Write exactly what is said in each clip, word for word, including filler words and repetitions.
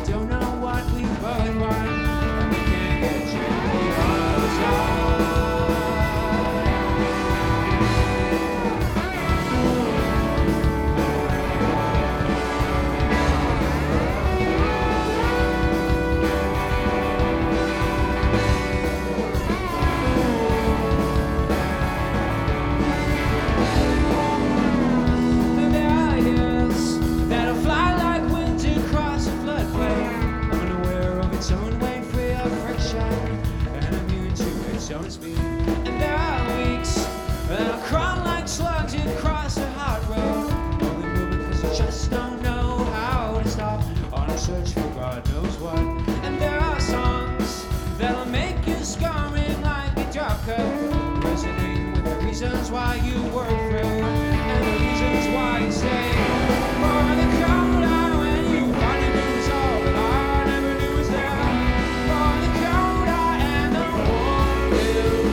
don't know what we both want, and we can't get a chance on the side. And there are weeks that I crawl like slugs across a hard road, only moving because you just don't know how to stop on a search for God knows what. And there are songs that'll make you scurrying like a drop cut, resonating with the reasons why you work through and the reasons why you stay. For the crowd I when you finally knew was all that I never knew was there. For the crowd I am the one who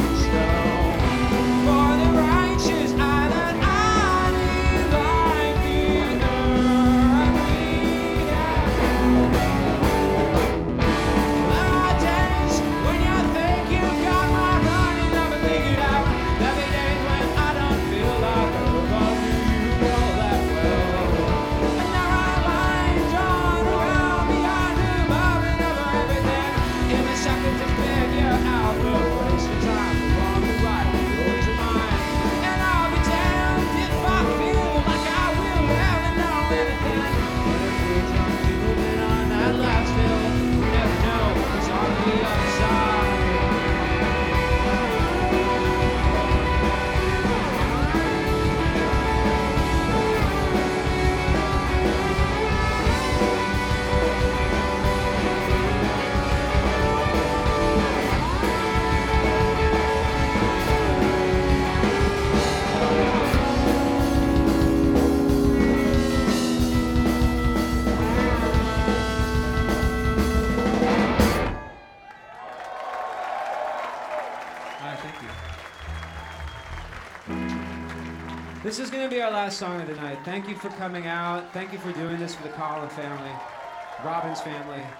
This is going to be our last song of the night. Thank you for coming out. Thank you for doing this for the Collin family, Robin's family.